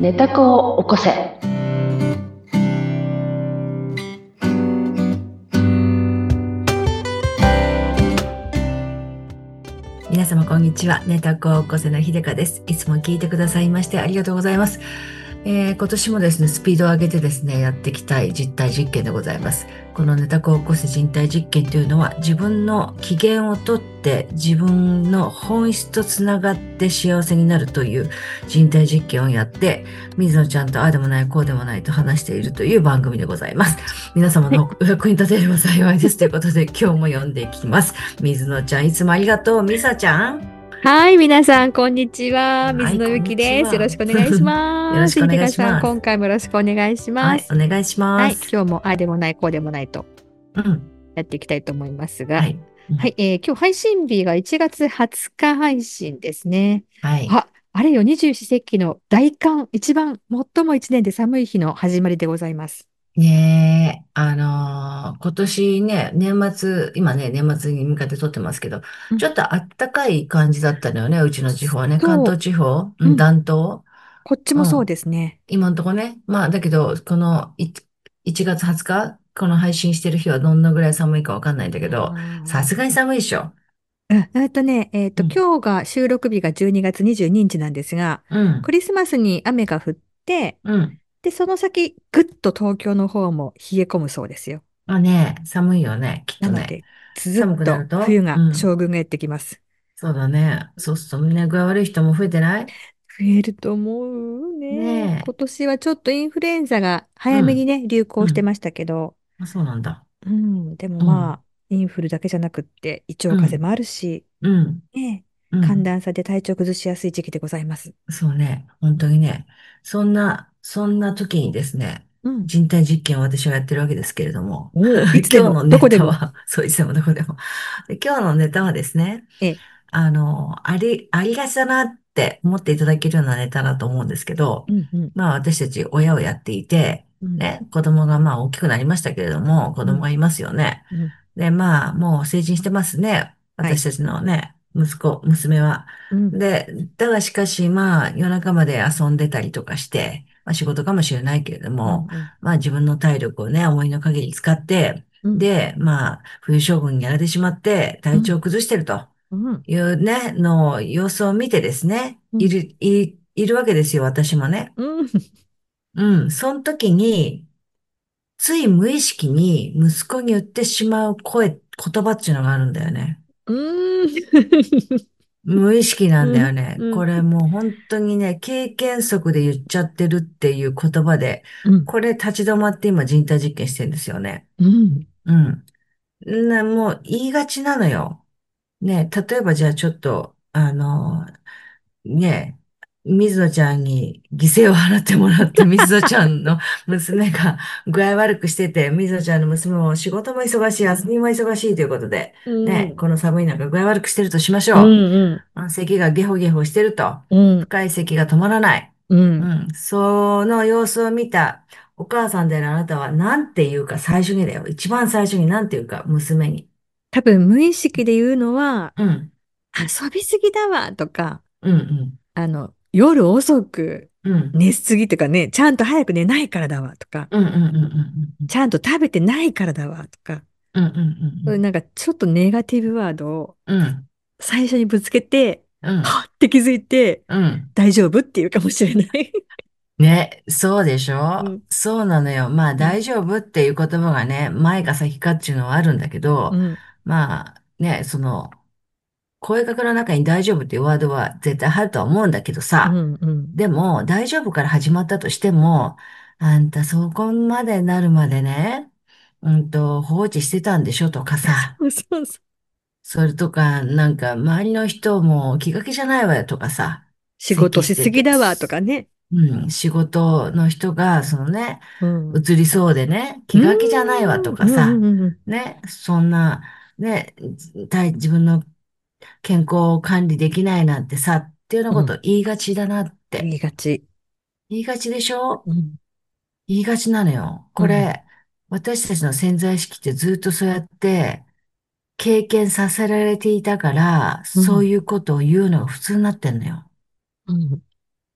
寝た子を起こせ。 皆様こんにちは。寝た子を起こせのひでかです。いつも聞いてくださいましてありがとうございます。今年もですね、スピードを上げてですね、やっていきたい実体実験でございます。この寝た子を起こせ人体実験というのは、自分の機嫌をとって自分の本質とつながって幸せになるという人体実験をやって、水野ちゃんとああでもないこうでもないと話しているという番組でございます。皆様はい。 のお役に立てれば幸いです。ということで今日も読んでいきます。水野ちゃんいつもありがとう。みさちゃん。 はい、皆さん、こんにちは。 はい、 水野ゆこんにちきです。よろは。 しくお願いしよろます。 しくお願いひでかさん、 します。 今回もよろしくお願いしまはい、おす。 願いしはい、 ます。 今日もああでもない、こうでもないとうん。 やっていきたいと思いますが、 はい。うはい、 ん。 今日配信日が1月20日配信ですね。 はい。 あれよ、二十四節気の大寒、一番、最も一年で寒い日の始まりでございます。 ねえ、今年ね、年末、今ね、年末に向かって撮ってますけど、 うん、 ちょっとあったかい感じだったのよね、うちの地方はね。関東そ地方、 う、 うん、暖冬。 こっちもそううん。 ですね。 今のとこね。まあ、だけど、1月20日、この配信してる日はどんなぐらい寒いかわかんないんだけど、さすがにあ寒いでしょ。うん。 今日が収録日が12月22日なんですが、 うん。 クリスマスに雨が降って、 うん。 で、その先、ぐっと東京の方も冷え込むそうですよ。 まあね、寒いよね、きっとね。 なので、ずっ寒くなとると、 冬がうん。 将軍がやってきます。 そうだね。そうするとね、具合悪い人も増えてない？ 増えると思うね。 ね今年はちょっとインフルエンザがえ。うん。 早めにね、流うん。 行してましたけど、 あ、そうなんだ。 うん、でもうん。 まあ、インフルだけじゃなくって、胃腸うん。 風邪もあるし、 うん。 ね、 うん。 寒暖差で体調崩しやすい時期でございます。 そうね。本当にね。そんな時にですね、 うん。 人体実験を私はやってるわけですけれども、 おお、いつでも、 今日のネどこでも。 タは、そういつでもどこでも。で今日のネタはですね、 え、 ありがちだなって思っていただけるようなネタだと思うんですけど、 うんうんまあ私たち親をやっていて、 うんね、子供がまあ大きくなりましたけれども、子うん供がいますよね。 うん。 で、まあもう成人してますね。 はい。 私たちのね、息子、娘は。 うん。 で、だがしかしまあ夜中まで遊んでたりとかして、まあ仕事かもしれないけれども、 うんうんまあ自分の体力をね、思いの限り使って、 うんで、まあ冬将軍にやられてしまってうん体調を崩してると。 うんいうね、の様子を見てですね、 うんいるわけですよ、私もね。 うんうん。その時に、つい無意識に息子に言ってしまう言葉っていうのがあるんだよね。 うん無意識なんだうんよね。 うんこれもう本当にね、経験則で言っちゃってるっていう言葉で、 うんこれ立ち止まって今人体実験してるんですよね。 うんうん。もう言いがちなのよ。ね、例えばじゃあちょっと、ねえ、水野ちゃんに犠牲を払ってもらって、水野ちゃんの娘が具合悪くしてて、水野ちゃんの娘も仕事も忙しい、遊びも忙しいということで、ねえ、 うんこの寒い中具合悪くしてるとしましうょう。 ん咳がゲホゲホしてると、 うん深い咳が止まらない。 うんうん、その様子を見たお母さんであるあなたは何て言うか最初にだよ。一番最初に何て言うか、娘に。 多分無意識で言うのは、 うん、 遊びすぎだわとか、 うん、うん、 夜遅くうん、 寝すぎとかね、ちゃんと早く寝ないからだわとか、 うん、うん、うん、うん、うん、 ちゃんと食べてないからだわとか、 うん、うん、うん、 なんかちょっとネガティブワードをうん、 最初にぶつけて、 うん、 はっって気づいて、 うん。 大丈夫っていうかもしれない。 ね、そうでしょ？ うん、 そうなのよ。まあうん、 大丈夫っていう言葉がね、前か先かっていうのはあるんだけど、 うん、 まあね、声かけの中に大丈夫っていうワードは絶対入るとは思うんだけどさ、 うん、うん。 でも大丈夫から始まったとしても、あんたそこまでなるまでね、放置してたんでしょとかさ、 そうそうそそれとか、なんか周りの人も気が気じゃないわよとかさ、 仕事し咳してて、 すぎだわとかね。 うん、仕事の人が、 うん。う移りそうでね、 ーん、 気が気じゃないわとうん、 かさ、 うん、うん。 ね、そんな、ね、自分の健康を管理できないなんてさ、っていうようなことうん言いがちだなって。 言いがち。 言いがちでしょ？ うん、 言いがちなのよ。 うん、 これ、私たちの潜在意識ってずっとそうやって経験させられていたから、 うん、 そういうことを言うのが普通になってんのよ。 うん。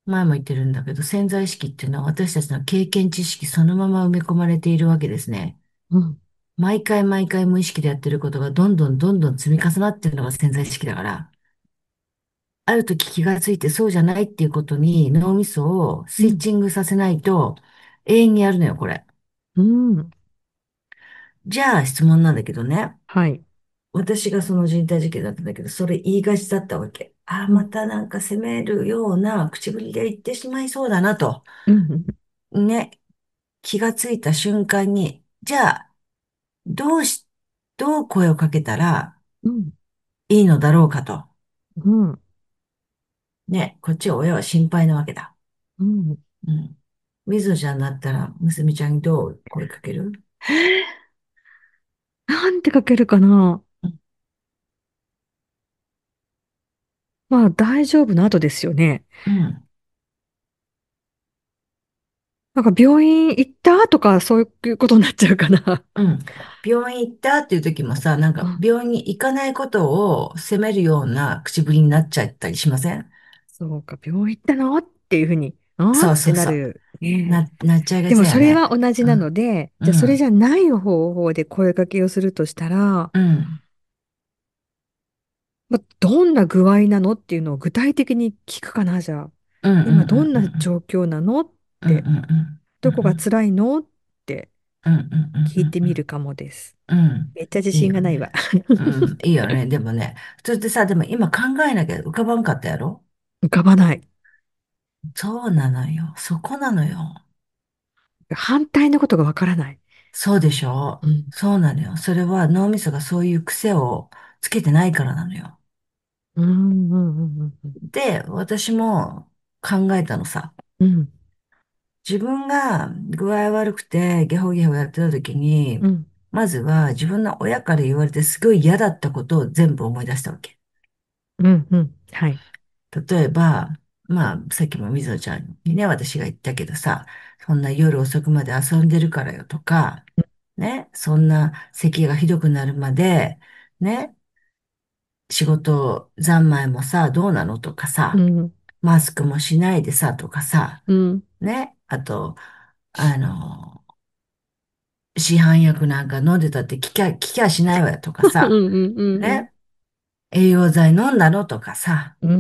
前も言ってるんだけど、潜在意識っていうのは私たちの経験知識そのまま埋め込まれているわけですね。 うん。 毎回毎回無意識でやってることがどんどんどんどん積み重なってるのが潜在意識だから、ある時気がついてそうじゃないっていうことに脳みそをスイッうん。 チングさせないと永遠にやるのよ、これ。 うん。 じゃあ質問なんだけどね。 はい。 私がその人体実験だったんだけど、それ言いがちだったわけ。ああ、 うん。 またなんか責めるような口ぶりで言ってしまいそうだなと。 うん。 ね、気がついた瞬間に、じゃあ、どうし、どう声をかけたらうん。 いいのだろうかと。 うん。 ね、こっちは親は心配なわけだ。 うん。 うん。みずちゃんだったら、娘ちゃんにどう声かける？ なんて書けるかな。 うん。 まあ、大丈夫の後ですよね。 うん。 なんか病院行ったとか、そういうことになっちゃうかな。 うん。病院行ったっていう時もさ、なんかうん。 病院に行かないことを責めるような口ぶりになっちゃったりしません？ そうか、病院行ったのっていうふうに、あーそうってそうそう。 なる。ね。 なっちゃいがでもそれちだよね。 は同じなのうん。 で、じゃあそれじうん。 ゃない方法で声かけをするとしたら、 うん。 まあ、どんな具合なのっていうのを具体的に聞くかな、じゃあ。 うん。うん。 今どんなうん。 状況なのっうん。うん。 て、 うん。 どこが辛いのってうん。うん。うん。 聞いてうん。 みるかもです。 うん。 めっちゃ自いい信がないわ。 よね。うん。いいよね。でもね。それってさ、でも今考えなきゃ浮かばんかったやろ？ 浮かばない。 そうなのよ。そこなのよ。 反対のことがわからない。 そうでしょ？ うん。 そうなのよ。それは脳みそがそういう癖をつけてないからなのよ。 うん、うん、うん、うん。 で、私も考えたのさ。 うん、 自分が具合悪くてゲホゲホやってた時に、 うん、 まずは自分の親から言われてすごい嫌だったことを全部思い出したわけ。 うん、うん。はい。 例えば、まあ、さっきもみぞちゃんにね、私が言ったけどさ、そんな夜遅くまで遊んでるからよとか、ね、そんな咳がひどくなるまで、ね、仕事三昧もさ、どうなのとかさ、 うん、 マスクもしないでさ、とかさ、 うん、 ね、あと、あの、市販薬なんか飲んでたって聞きゃしないわよとかうん、 さ、 うん、うん、 ね、栄養剤飲んだのとかさ、 うん、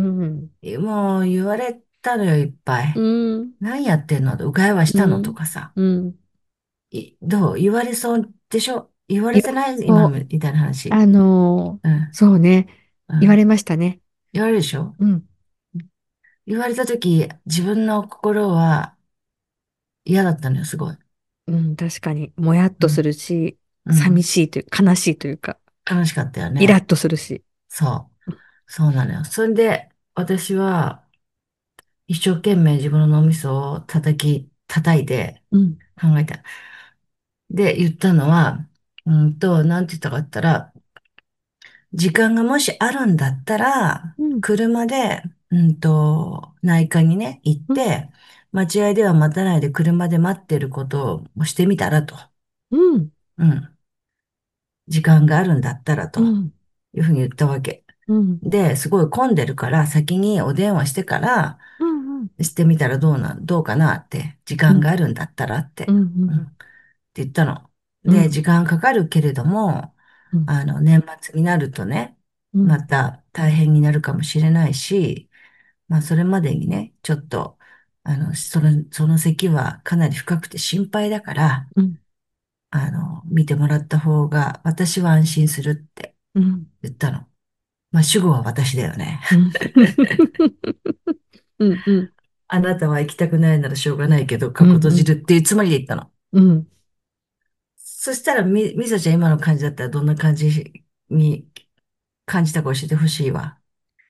もう言われたのよ、いっぱうい。 ん、 何やってんの？うがいはしたのとうん、 かさ。 うん。 どう言われそうでしょ？言われ言われてない今そう。 みたいな話。 あうん、 そうね。 うん。 言われましたね。 言われるでしょ？ うん、 言われたとき、自分の心は嫌だったのよ、すごい。 うん、確かに、もやっとすうん、 るし、寂うん。 しいという、悲しいというか、 悲しかったよね。 イラッとするし。 そう。そうなのよ。それで、私は、一生懸命自分の脳みそを叩いてうん、 考えた。で、言ったのは、なんて言ったかって言ったら、時間がもしあるんだったら、 うん、 車で、内科にね、行っうん、 て、待合では待たないで車で待ってることをしてみたらと。 うん、 うん。時間があるんだったらとうん、 いうふうに言ったわけ。 うん、 で、すごい混んでるから、先にお電話してから、 うん、うん、 してみたらどうかなって、時間があるんだったらって、 うん、ううん、っん、 て言ったの。で、 うん、 時間かかるけれども、 うん、 年末になるとね、 うん、 また大変になるかもしれないし、まあ、それまでにね、ちょっと、その席はかなり深くて心配だから、 うん、 見てもらった方が、私は安心するってうん、 言ったの。まあ、主語は私だよね。 うん、うん、うん、 あなたは行きたくないならしょうがないけど、 うん、 過去閉うん、 じるっていうつもりで言ったの。 うん。 そしたら、みさちゃん今の感じだったらどんな感じに感じたか教えてほしいわ。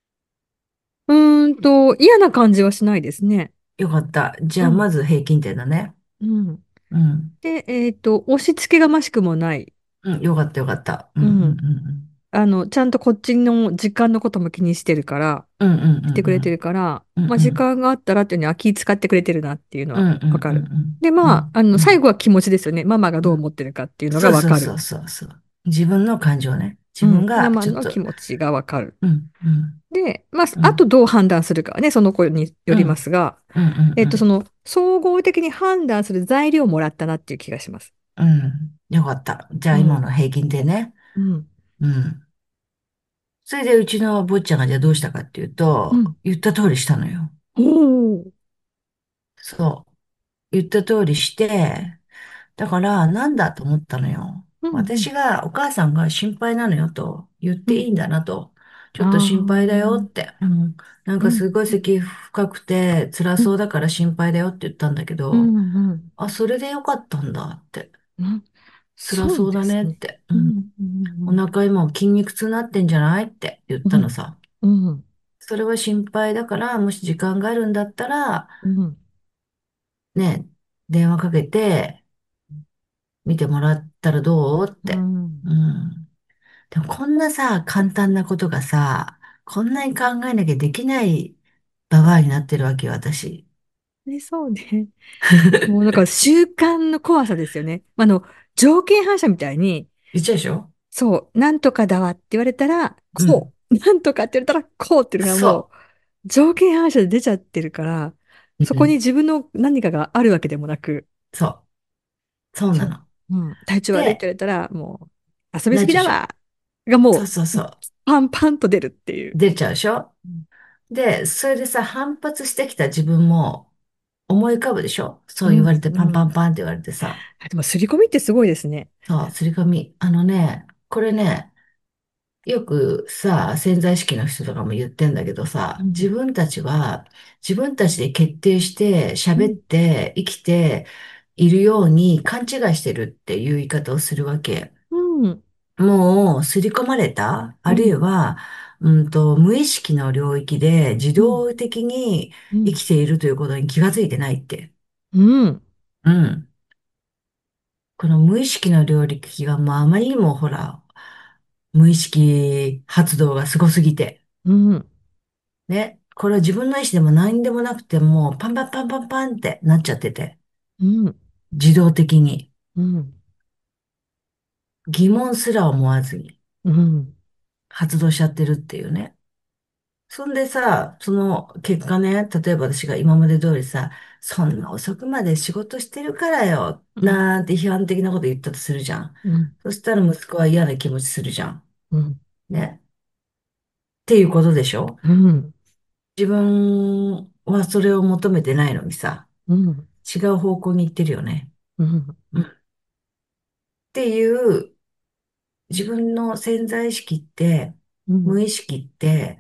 嫌な感じはしないですね。 よかった。じゃあ、 うん、 まず平均点だね。 うん。 うん。 で、押し付けがましくもない。 うん、よかった、よかった。うん、うん、 うん。 うん。 ちゃんとこっちの時間のことも気にしてるから、 うん、うん、うん、 してくれてうん。 るから、 うん、 まあ、 うん、 時間があったらっていうのは気使ってくれてるなっていうのうん、 はうん、うん、 わかる。で、 うん、うまあ、 ん。うん。 最後は気持ちですよね。ママがどう思ってるかっていうのがそうそうわかる。 そうそうそう。自分の感情ね。 自分うん。ママがちょっと、 の気持ちがわかる。 うん、うん、 で、まあ、 うん、 あとどう判断するかはね、その子によりまうん、 すが、 うん、 そうん、 の、総合的に判断する材料をもらったなっていう気がします。 うん、うん。よかった。じゃあうん。 今の平均でね。 うん。 うん。それでうちの坊ちゃんがじゃあどうしたかっていうと、 うん。 言った通りしたのよ。 おー。 そう。言った通りして、だからなんだと思ったのよ。 うん。うん。 私が、お母さんが心配なのよと言っうん。 ていいんだなと。ちょあっと心配だよあ。 って。うん。なんうん。 かすごい咳深くて辛うん。 そうだから心配だよって言ったんだけうど、 ん。 あ、それでよかったんだって。 うん。そう辛そうだですね。 ねって。うん。 うん。うん。 お腹今筋肉痛になってんじゃないって言っうん。 たのさ。 うん。うん。 それは心配だから、もし時間があるんだったら、 うん。 ね、電話かけて見てもらったらどうっうて。 ん。 うん。でもこんなさ、簡単なことがさ、こんなに考えなきゃできないババアになってるわけよ、私。 ね、そうね。もうなんか習慣の怖さですよね。条件反射みたいに、 言っちゃうでしょ？ そう、なんとかだわって言われたら、 うん。 こう。なんとかって言われたら、こうっていうのがもそう、条件反射で出ちゃってるから、 う。 そこにうん。 自分の何かがあるわけでもなく、 そう。そうなそう。 の。 うん、体調悪いってで、 言われたら、もう、遊びなっちゃうでしょ？ すぎだわがそうもう、 そうそう。 パンパンと出るっていう。 出ちゃうでしょ？ うん。 で、それでさ、反発してきた自分も思い浮かぶでしょ？そう言われうん。 てパンパンうん。 パンって言われてさ。 あ、でも、刷り込みってすごいですね。 そう、すり紙。これね、よくさ、潜在意識の人とかも言ってんだけどさ、自うん。 分たちは自分たちで決定して喋っうん。 て生きているように勘違いしてるっていう言い方をするわけ。 うん。 もう刷り込まれた、あるいうん。 は、無意識の領域で自うん。 動的にうん。 生きているということに気がついてないって。 うん。 うん。この無意識の領域が、まあ、あまりにもほら、無意識発動がすごすぎて。 うん。 ね。これは自分の意思でも何でもなくても、パンパンパンパンパンってなっちゃってて。 うん。 自動的に。 うん。 疑問すら思わずにうん。 発動しちゃってるっていうね。そんでさ、その結果ね、例えば私が今まで通りさ、そんな遅くまで仕事してるからよ、 うん。 なんて批判的なこと言ったとするじゃん。 うん。 そしたら息子は嫌な気持ちするじゃん。 うん。 ね。っていうことでしょ？ うん。 自分はそれを求めてないのにさ、 うん。 違う方向に行ってるよね。 うん。 うん。っていう自分の潜在意識って、 うん。 無意識って、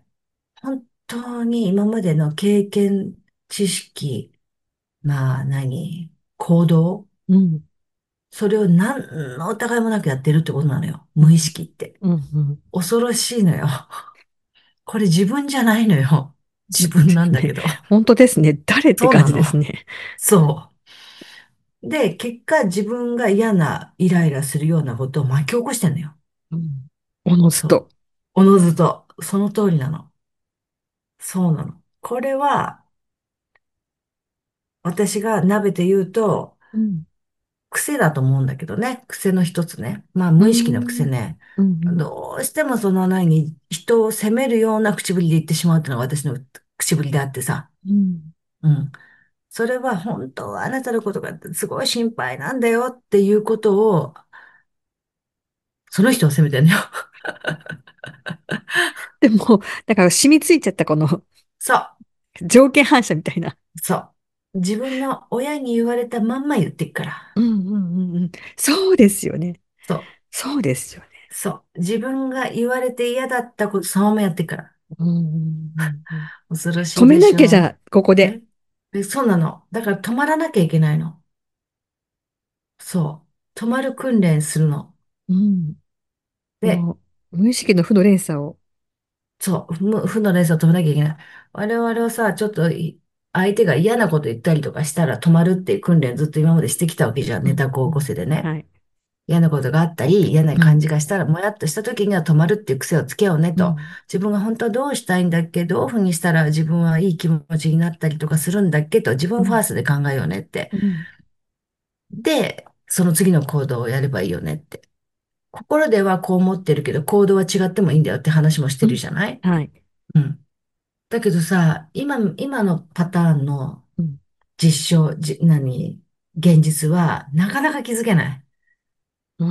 本当に今までの経験、知識、まあ行動、 うん。 それを何の疑いもなくやってるってことなのよ。無意識って。 うん。 恐ろしいのよ。これ自分じゃないのよ。自自分分なんですね。 だけど。 本当ですね。誰って感じでそうなの。 すね。 そう。で、結果自分が嫌なイライラするようなことを巻き起こしてんのよ。 うん。おのずそう。 と。 おのずと。その通りなの。そうなの。これは、私が舐めて言うと、 うん。 癖だと思うんだけどね。癖の一つね。まあ、 う無意識の癖ん。 ね。 うん。 どうしてもその人を責めるような口ぶりで言ってしまうっていうのが私の口ぶりであってさ。 うん。 うん。それは本当はあなたのことがすごい心配なんだよっていうことを、その人を責めてるのよ。 でも、だから染みついちゃったこのそう。 条件反射みたいな。 そう。自分の親に言われたまんま言ってっから。 うん。うん。うん。そうですよね。 そう。 そうですよね。 そう。自分が言われて嫌だったことそのままやってっから。 うん。うん。うん。 恐ろしい止めでしょ？ なきゃじゃあ、ここで。 えそうなの。だから止まらなきゃいけないの。そう。止まる訓練するの。 うん。 で、 もう、無意識の負の連鎖を。 そう。負の連鎖を止めなきゃいけない。我々はさ、ちょっと相手が嫌なこと言ったりとかしたら止まるっていう訓練ずっと今までしてきたわけじゃん。 うん。 ネタ高校うん。 生でね。 はい。 嫌なことがあったり、嫌なうん。 感じがしたら、もやっとした時には止まるっていう癖をつけようねと。 うん。 自分が本当はどうしたいんだっけ、どういうふうにしたら自分はいい気持ちになったりとかするんだっけと、自分ファーうん。 ストで考えようねって。 うん。 で、その次の行動をやればいいよねって。 心ではこう思ってるけど、行動は違ってもいいんだよって話もしてうん。 るじゃない？ はい。 うん。だけどさ、今のパターンのうん。 実証、現実は、なかなか気づけない。 うん。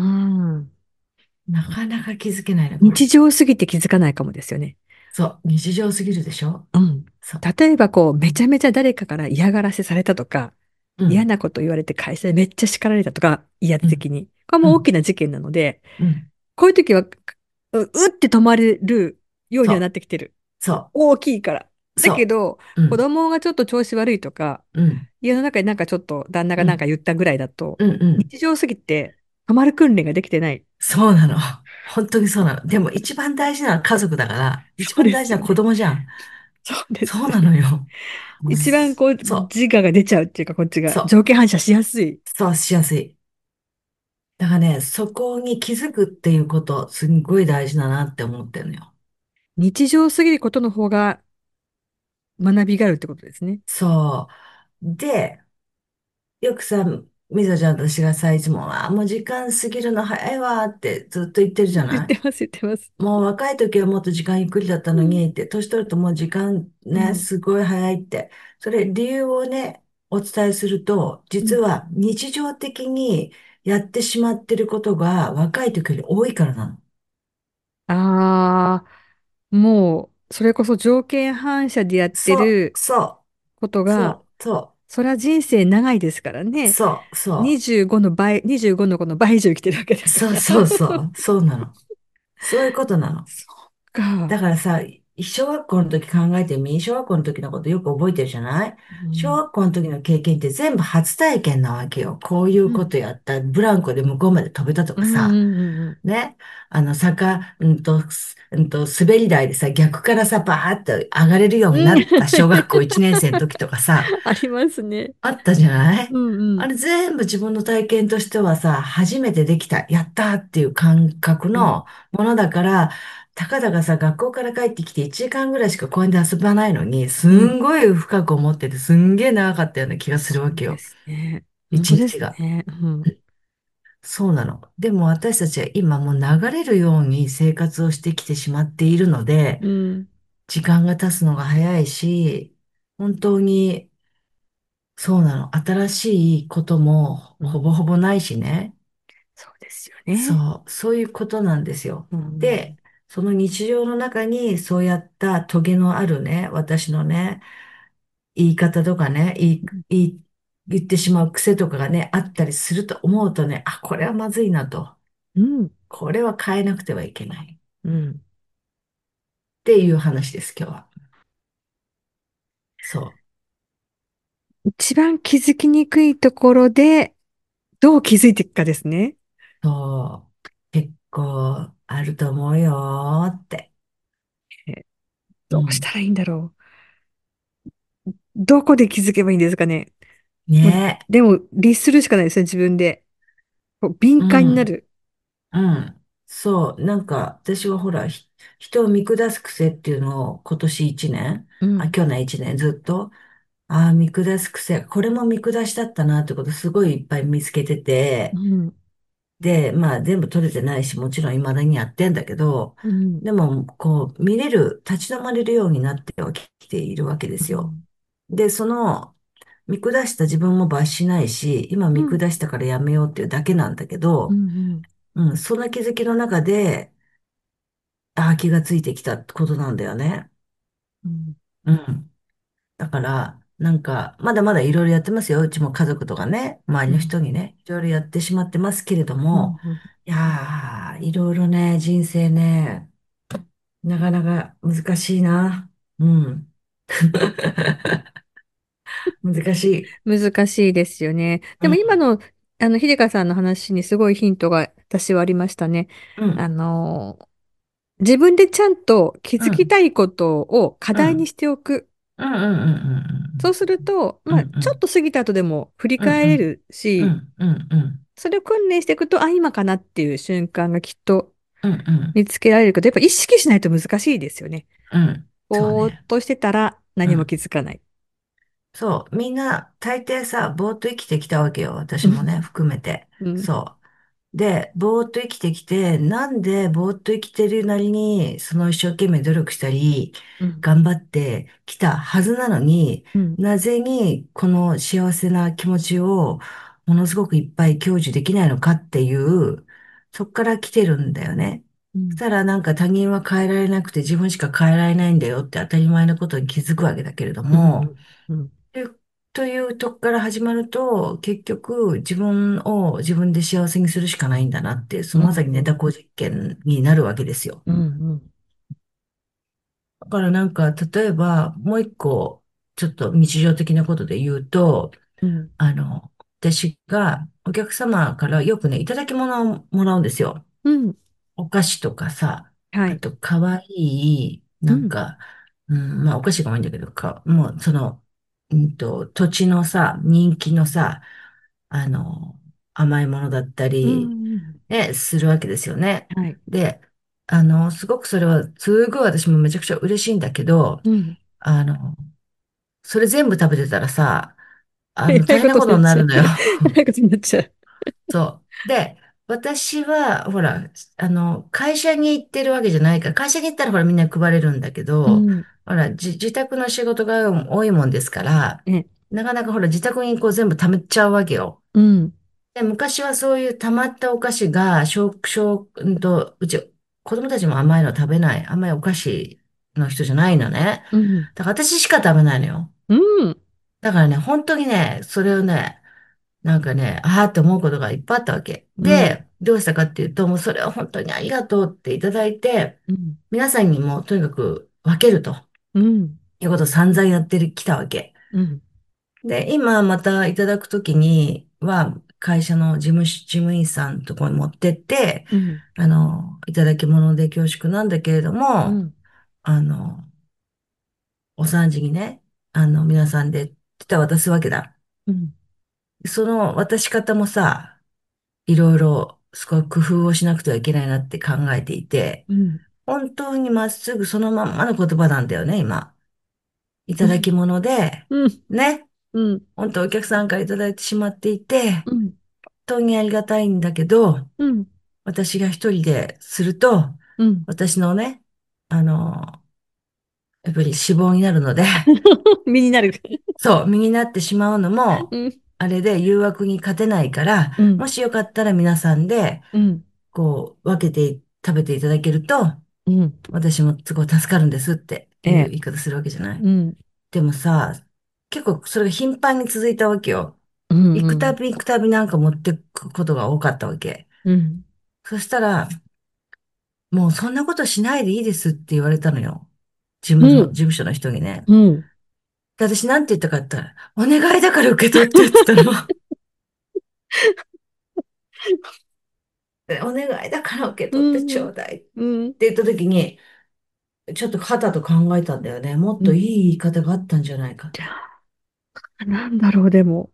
なかなか気づけないね、これ。 日常すぎて気づかないかもですよね。 そう、日常すぎるでしょ？ うん。 そう。 例えばこう、めちゃうん、 めちゃ誰かから嫌がらせされたとか、 うん、 嫌なこと言われて会社でめっちゃ叱られたとか、威圧うん、 的に。これはもう大うん、 きな事件なので、 うん。 こういう時は、うって止まれるようにはなそう、 ってきてる。 そ大きいから。 う、そだけど、 う。う子ん、 供がちょっと調子悪いとか、 うん、 家の中でなんかちょっと旦那がうん、 なんか言ったぐらいだと、 うん、うん。 日常すぎて止まる訓練ができてない。 そうなの。本当にそうなの。でも一番大事なのは家族だから、一そう番大事なのは子ですよね。 供じゃん。 そうですそうなのね。 よ。もう一番こうそう、 自我が出ちゃうっていうか、こっちがそう、 条件反射しやすい。 そうしやすい。だからね、そこに気づくっていうこと、すんごい大事だなって思ってるのよ。 日常すぎることの方が学びがあるってことですね。 そう。で、よくさ、みぞちゃんと私がさ、いつも、もう時間過ぎるの早いわってずっと言ってるじゃない？ 言ってます、言ってます。 もう若い時はもっと時間ゆっくりだったうん、 のにって、年取るともう時間ね、 うん、 すごい早いって。それ理由をね、お伝えすると、 うん。 実は日常的にやってしまってることが若い時より多いからなの。 ああ、もう、それこそ条件反射でやってそう、 るそことう、そが、 う、そう、 それは人生長いですからね。 そう、そ 25の倍、25の子の倍以上生きてるわけだう、そう、 から。 そう、そう、そうなの。そういうことなの。 そっか。 だからさ、小学校の時考えてみ、小学校の時のことよく覚えてるじゃない？小うん、 学校の時の経験って全部初体験なわけよ。こういううん、 ことやった、ブランコで向こうまで飛べたとうん、 かさ、 うん、うん。 ね。滑り台でさ、逆からさ、バーって上がれるようにうんなった小学校1年生の時とかさ、 ありますね。 あったじゃない？ うん、うん、 あれ全部自分の体験としてはさ、初めてできた、やったっていう感覚うん、 のものだから、たかだかさ、学校から帰ってきて1時間ぐらいしか公園で遊ばないのに、すうん。 んごい深く思ってて、すんげえ長かったような気がするわけよ。 そうですね。本当で一日が。 すね。うん、 そうなの。でも私たちは今もう流れるように生活をしてきてしまっているので、 うん、 時間が経つのが早いし、本当にそうなの。新しいこともうん。 ほぼほぼないしね。 そうですよね。 そう、そういうことなんですよ。 うで、 ん、 その日常の中にそうやったトゲのあるね、私のね、言い方とかね、言ってしまう癖とかがね、あったりすると思うとね、あ、これはまずいなと。 うん、 これは変えなくてはいけない。っうん。 ていう話です、今日は。そ一番気づきにくいところで、どう気づいていくかですね。 う。そう。結構あると思うよーって。 えうん。 どうしたらいいんだろう。どこで気づけばいいんですかね。もう、 ね。 でも、律するしかないですね、自分で。こう敏うん。 感になる。 うん。そう。なんか、私はほら、人を見下す癖っていうのを今年1年、 うん去年1年ずっと、見下す癖、これも見下しだったなってことすごいいっぱい見つけてて、 うん、 で、まあ全部取れてないし、もちろん未だにやってんだけど、 うん、 でも、こう、立ち止まれるようになってはきているわけですよ。 うん、 で、見下した自分も罰しないし、今見うん、 下したからやめようっていうだけなんだけど、 うん、 うん、その気づきの中で、気がついてきたことなんだよね。 うん、 うん。だから、なんか、まだまだいろいろやってますよ。うちも家族とかね、周りのうん、 人にね、いろいろやってしまってますけれども、 うん、 いやー、いろいろね、人生ね、なかなか難しいな。うん。難しい。 難しいですよね。でうん、 も今の、秀香さんの話にすごいヒントが私はありましたね。あうん、 の、自分でちゃんと気づきうん、 たいことを課うん、 題にしておく。 うん、うん、うん、 そうすると、 うん、 まあ、 うん、うん、 ちょっと過ぎた後でも振りうん、うん、 返れるし、 うん、うん、うん、 それを訓練していくと、あ、今かなっていう瞬間がきっとうん、うん、 見つけられるけど、やっぱ意識しないと難しいですよね。 うん、そうね。 ぼーっとしてたら何もうん。 気づかない。 そう、みんな大抵さ、ぼーっと生きてきたわけよ。 うん。 私もね、含めて。 うん。 そう。 で、ぼーっと生きてきて、なんでぼーっと生きてるなりに、その一生懸命努力したり、 うん。 頑張ってきたはずなのに、 うん。 なぜにこの幸せな気持ちをものすごくいっぱい享受できないのかっていう、そっから来てるんだよね。 うん。 そしたらなんか他人は変えられなくて自分しか変えられないんだよって当たり前のことに気づくわけだけれどうも、 ん。うん。 でというとこから始まると、結局自分を自分で幸せにするしかないんだなって、そうん。 のまさにネタうん。 コ実験になるわけですよ。 うん。 だからなんか、例えば、もう一個、ちょっと日常的なことで言うと、 うん。 私がお客様からよくね、いただき物をもらうんですよ。 うん。 お菓子とかさ、 はい。 あと、かわいい、 うん。 なんか、まあ、お菓子が多いんだけど、もう、土地のさ、人気のさ、あの、甘いものだったうり、 ん。 ね、するわけですよね。 はい。 で、すごくそれは、すごい私もめちゃくちゃ嬉しいんだけど、 うん。 あの、それ全部食べてたらさ、 えらいこ大変なこととになっちゃう。 になるのよ。 えらいことになっちゃう。 そう。で、私は、ほら、会社に行ってるわけじゃないから、会社に行ったらほらみんな配れるんだけど、 うん。 ほら、自宅の仕事が多いもんですから、 ね。 なかなかほら自宅にこう全部貯めちゃうわけよ。 うん。 で、昔はそういう溜まったお菓子が、うち、子供たちも甘いの食べない、甘いお菓子の人じゃないのね。 うん。 だから私しか食べないのよ。 うん。 だからね、本当にね、それをね、なんかね、ああって思うことがいっぱいあったわけ。 うん。 で、どうしたかっていうと、もうそれは本当にありがとうっていただいて、 うん。 皆さんにもとにかく分けるとうん。 いうことを散々やってきたわけ。 うん。 で、今またいただくときには、会社の事務員さんのところに持ってって、 うん。 いただき物で恐縮なんだけれども、 うん。 あの、お産時にね、皆さんで、渡すわけだ。 うん。 その渡し方もさ、いろいろ、すごい工夫をしなくてはいけないなって考えていて、 うん。 本当にまっすぐそのまんまの言葉なんだよね、今。いただき物で、 うん。 ね。 うん。 本当お客さんからいただいてしまっていて、本うん。 当にありがたいんだけど、 うん。 私が一人ですると、 うん。 私のね、やっぱり死亡になるので、 身になる。 そう、身になってしまうのも、 うん。 あれで誘惑に勝てないから、 うん。 もしよかったら皆さんで、 うん。 こう、分けて食べていただけると、 うん。 私もすごい助かるんですっていうええ。 言い方するわけじゃない。 うん。 でもさ、結構それが頻繁に続いたわけよ。 うん。 行くたうん。 び行くたびなんか持ってくことが多かったわけ。 うん。 そしたら、もうそんなことしないでいいですって言われたのよ。事務所の人にね。 うん。 で、私なんて言ったかって言ったら、お願いだから受け取ってって言ったの。でお願いだから受けう取ってちょん。 うだいってうん。 言った時に、ちょっと肩と考えたんだよね。もっうん。 といい言い方があったんじゃないかと。 なんだろう、でも。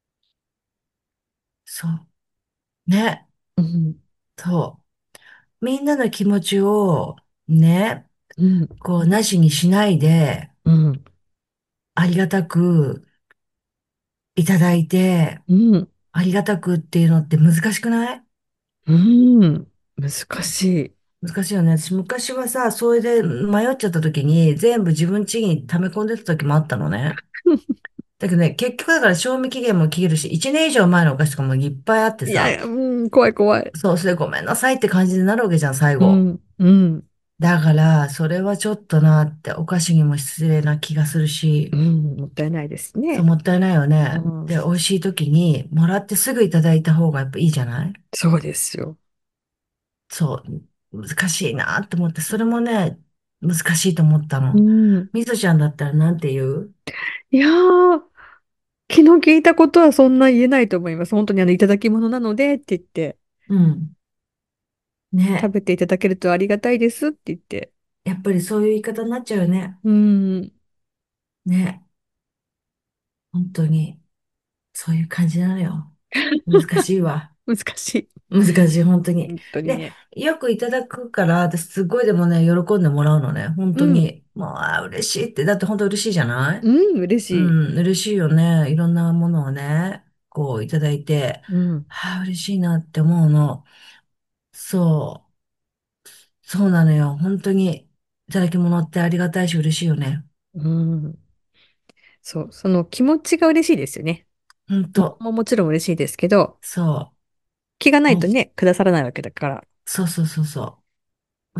そう。ね。 うん。 そう。みんなの気持ちを、ね、 うん。 こう、なしにしないで、 うん。 ありがたくいただいて、 うん。 ありがたくっていうのって難しくない？ うん。難しい。 難しいよね。私昔はさ、それで迷っちゃった時に全部自分家に溜め込んでた時もあったのね。だけどね、結局だから賞味期限も切れるし、1年以上前のお菓子とかもいっぱいあってさ、 いやいや、うん、怖い怖い。 そう、それごめんなさいって感じになるわけじゃん、最後。 うん。うん。 だから、それはちょっとなって、お菓子にも失礼な気がするし、 うん。もったいないですそう、 ね。 もったいないよね。 うん。 で、美味しい時に、もらってすぐいただいた方がやっぱいいじゃない？ そうですよ。 そう、難しいなって思って、それもね、難しいと思ったうの。 ん。 みぞちゃんだったらなんて言う？ いやー、気の利いたことはそんな言えないと思います。本当にいただき物なのでって言って、 うん。ね。 食べていただけるとありがたいですって言って。 やっぱりそういう言い方になっちゃうよね。 うん。 ね。本当に、そういう感じなのよ。難しいわ。 難しい。 難しい、本当に。 本当にで、 ね。 よくいただくから、私すごいでもね、喜んでもらうのね。本うん。 当に。もう、嬉しいって。だって本当嬉しいじゃない？ うん、嬉しい。 うん、嬉しいよね。いろんなものをね。 こういただいて、 うん。 嬉しいなって思うの。そう、そうなのよ。本当に、いただき物ってありがたいし嬉しいよね。 うん。そう、その気持ちが嬉しいですよね。物本当、 ももちろん嬉しいですけど、 そ気がなう。もう、 いとね、くださらないわけだから。 そうそうそうそう。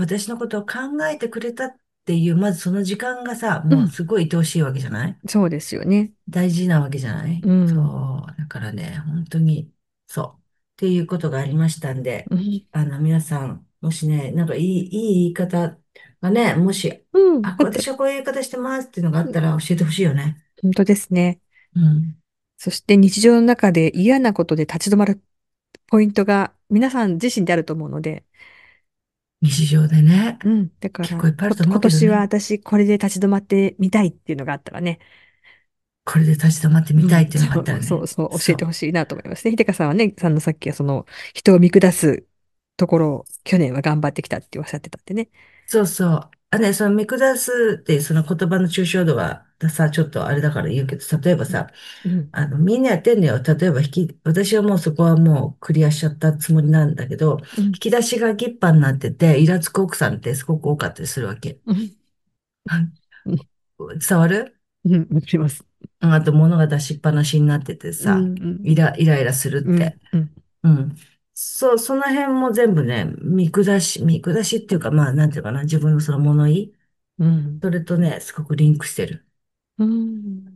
私のことを考えてくれたっていう、まずその時間がさ、もううん。 すごい愛おしいわけじゃない？ そうですよね。 大事なわけじゃないうん。 そう。だからね、本当に、そう。っていうことがありましたんで、 うん。 皆さん、もしね、なんかいい言い方がね、もし、 うん。あと、 私はこういう言い方してますっていうのがあったら教えてほしいよね。 本当ですね。 うん。 そして日常の中で嫌なことで立ち止まるポイントが皆さん自身であると思うので、 日常でね、 うん。だから、 結構いっぱいあると思今年はうけどね。 私これで立ち止まってみたいっていうのがあったらね、 これで立ち止まってみたいうん。 っていうのがあったそうそうらね。 そう、教えてほそう。 しいなと思いますね。ひでかさんはね、さんのさっきはその人を見下すところを去年は頑張ってきたっておっしゃってたんでね。 そうそう。その見下すっていうその言葉の抽象度はさ、ちょっとあれだから言うけど、例えばさ、 うん。 みんなやってんだよ。例えば私はもうそこはもうクリアしちゃったつもりなんだけど、 うん。 引き出しがギッパになってて、イラつく奥さんってすごく多かったりするわけ。 うん。うん。 伝わる？ うん。わかります。 あと物が出しっぱなしになっててうん。 さ、 うん。 イライラするっうん。 て。 うん。 うん。そう、その辺も全部ね、見下しっていうか、まあ、なんていうかな、自分のその物言い、 うん。 それとね、すごくリンクしてる。 うん。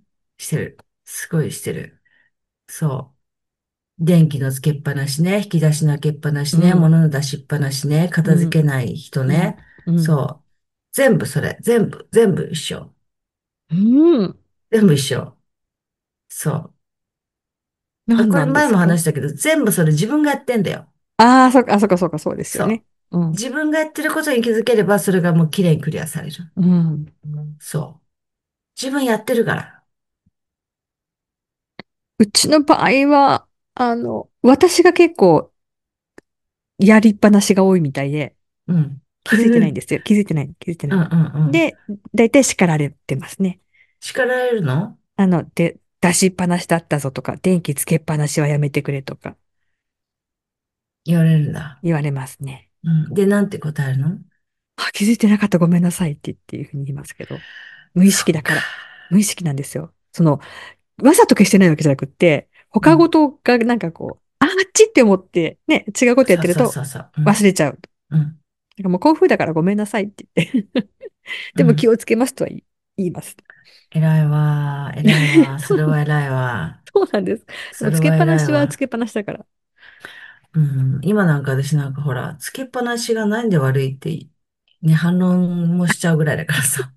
してる。すごいしてる。そう。電気のつけっぱなしね、引き出しの開けっぱなしね、 うん。 物の出しっぱなしね、片付けない人うん。 ね。 うん。 そう。全部それ。全部一緒。 うん。 全部一緒。そう。 何なんでこれ前すか？ も話したけど、全部それ自分がやってんだよ。 ああー、そっか、そっか、そっか、そうですよそう。 ね。うん。 自分がやってることに気づければ、それがもう綺麗にクリアされる。 うん。 そう。自分やってるから。 うちの場合は、私が結構やりっぱなしが多いみたいで、 うん。 気づいてないんですよ。気づいてない、気づいてない。 うんうんうん。 で、だいたい叱られてますね。 叱られるの？ 出しっぱなしだったぞとか、電気つけっぱなしはやめてくれとか言われるんだ。 言われますね。 うん。で、なんて答えるの？ あ、気づいてなかったごめんなさいっていうふうに言いますけど、無意そっか。 識だから。無意識なんですよ。わざと消してないわけじゃなくって、 うん。 他事がなんかあっちって思って、ね、違うことやっそうそうそてるとうそう。うん。 忘れちゃう。 うん。 なんかもう興奮だからごめんなさいって言って。でも気うん。 をつけますとは言います。 偉いわ。偉いわ。それそう、 は偉いわ。 そうなんです。でもつけっそれはぱなしはつ偉いわ。 けっぱなしだから。 うん。今なんか私なんかほら、つけっぱなしがなんで悪いって、ね、反論もしちゃうぐらいだからさ。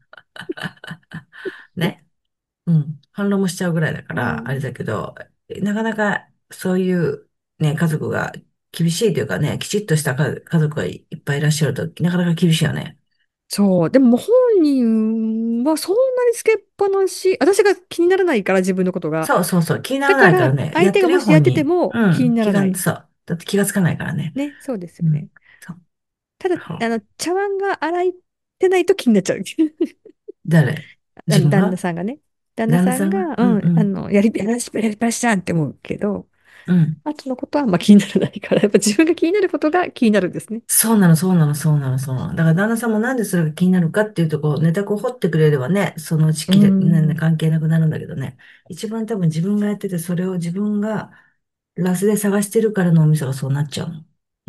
ね。うん。反論もしちゃうぐらいだから、あれうん。 だけど、なかなかそういうね、家族が厳しいというかね、きちっとした家族がいっぱいいらっしゃると、なかなか厳しいよね。 そう。でももう本人はそんなにつけっぱなし、私が気にならないから自分のことが。 そうそうそう。気にならだから、 ないからね。や相手がってるよ、 もしやってて本人。 も気にうん。 ならない。 そう。だって気がつかないからね。 ね、そうですうん。 よね。 そう。 ただ、 そう茶碗が洗ってないと気になっちゃう。 誰？自分旦那が？ さんがね。旦那旦那さんが？ さんが、 うんうん。 やりっぱなしじゃんって思うけど、 うん。 後のことはあんま気にならないから、やっぱ自分が気になることが気になるんですね。 そうなの、そうなの、そうなの、そうなの。だから旦那さんもなんでそれが気になるかっていうとこう、ネタこう掘ってくれればね、そのうちうね、 ん。 関係なくなるんだけどね。一番多分自分がやってて、それを自分がラスで探してるから脳みそがそうなっちゃうの。 うん。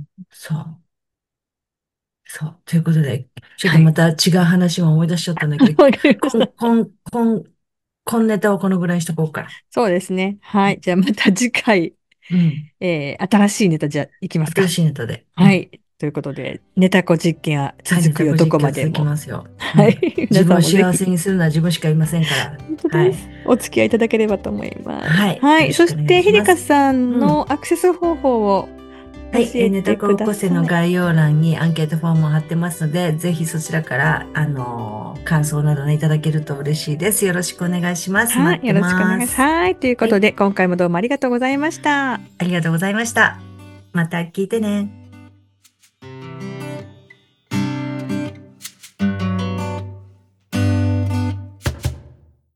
そう。そう。ということで、ちょっはい。 とまた違う話も思い出しちゃったんだけど、 わかりました。 今ネタをこのぐらいにしとこうか。 そうですね。はい。じゃあまた次回、 うん。 新しいネタじゃいきます新か。 しいネタで。うん。 はい。ということで、ネタこ実験ははい、ネタ続くよ、どここ実験は続きまでも。 ますよ。うはい。 ん。自皆さん分をもぜひ、 幸せにするのは自分しかいませんから。 本当はい。 です。お付き合いいただければと思います。 はい。 はい。 よろしくお願いそして、ひでします。 かさんうん。 のアクセス方法を教はい。ネタえてく高校生のださい。 概要欄にアンケートフォームを貼ってますので、ぜひそちらから、感想などね、いただけると嬉しいです。よろしくお願いします。 はい。 待ってよろしくお願いします。 ます。 はい。というこはい。 とで、今回もどうもありがとうございました。 ありがとうございました。また聞いてね。